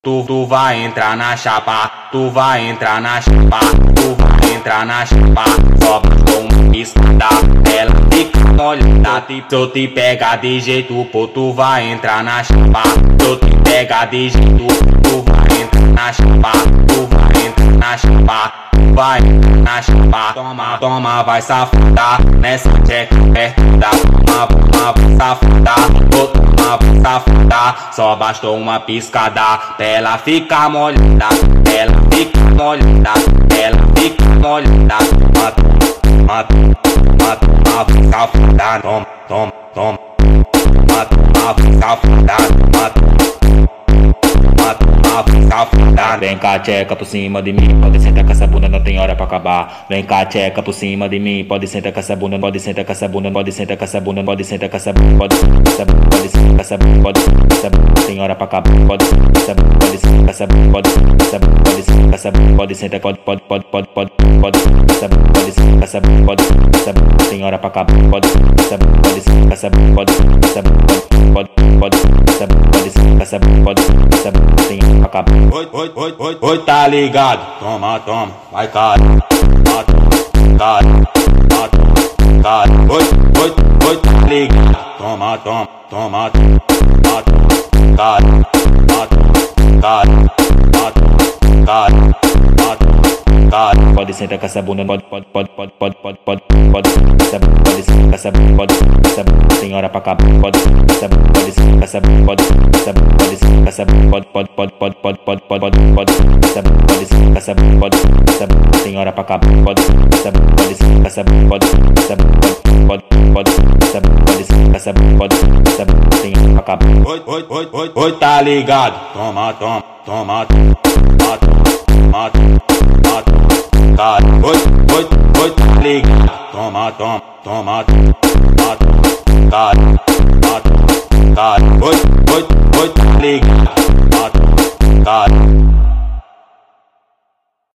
Tu vai entrar na chapa, tu vai entrar na chapa, tu vai entrar na chapa, só bastou uma piscada, ela fica molhada. Se eu te pegar de jeito, pô, tu vai entrar na chapa. Se eu te pegar de jeito, tu vai entrar na chapa, tu vai entrar na chapa, tu vai entrar na chapa. Toma, toma, vai safada, nessa tcheca apertada. Toma, vai safada, toma, vai safada, só bastou uma piscada, ela fica molhada, ela fica molhada, ela fica molhada. Mata, mata, mata, vai safada, toma, toma, toma. Mata, vai safada, mata. Vem cá, tcheca por cima de mim, pode sentar com essa bunda, não tem hora pra acabar. Vem cá, tcheca por cima de mim, pode sentar com essa bunda, pode sentar com essa bunda, pode sentar com essa bunda, pode sentar com essa bunda, pode sentar com essa bunda, pode sentar com essa bunda, pode sentar com essa bunda, não tem hora pra acabar. Pode sentar com essa bunda, pode sentar com essa bunda, pode sentar com essa bunda, pode sentar com essa bunda, pode sentar, pode sentar com essa bunda, pode sentar com essa bunda, pode sentar com essa bunda, não tem hora pra acabar. Pode sentar com essa bunda, pode sentar com essa bunda, pode sentar com essa bunda, pode sentar com essa bunda, pode sentar com essa bunda, pode sentar com essa bunda, não tem hora pra acabar. Oi, tá ligado? Toma, toma, vai cara, mata, cara, mata, cara. Oi, tá ligado? Toma, toma, toma, mata, cara, mata, cara, mata, cara, mata, cara. Pode sentar com essa bunda, pode sentar com essa bunda, pode sentar com essa bunda, tem hora pra acabar. Pode sentar com essa bunda, pode sentar com essa bunda, pode sentar com essa bunda, pode sentar com essa bunda, pode sentar com essa bunda, pode sentar com essa bunda, tem hora pra acabar. Pode sentar com essa bunda, pode sentar com essa bunda, pode sentar com essa bunda, pode sentar com essa bunda, pode sentar com essa bunda, tem hora pra acabar. Oi, tá ligado? Toma, toma, toma, mata, mata, mata, cara. Oi, tá ligado? Toma, toma, toma, mata, cara, mata, cara. Oi, tá ligado? Mata, cara.